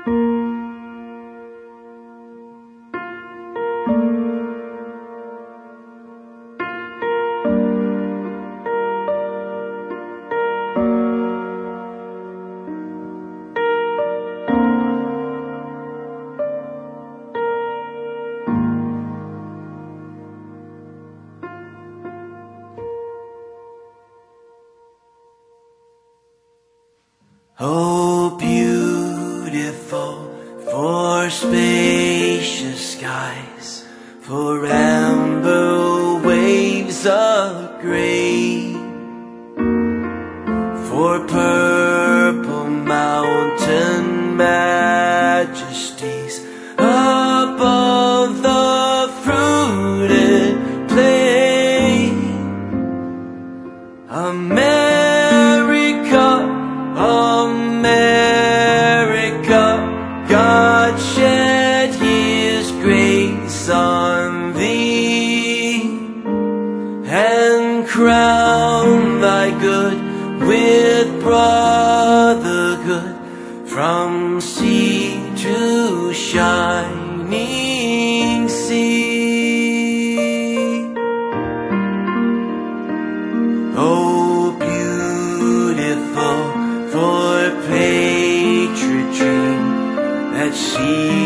Oh, beautiful for spacious skies, for amber waves of gray, for purple mountain majesties above the fruited plain. America, God shed His grace on thee, and crown thy good with brotherhood, from sea to shining sea. Oh, beautiful for patriot dream that she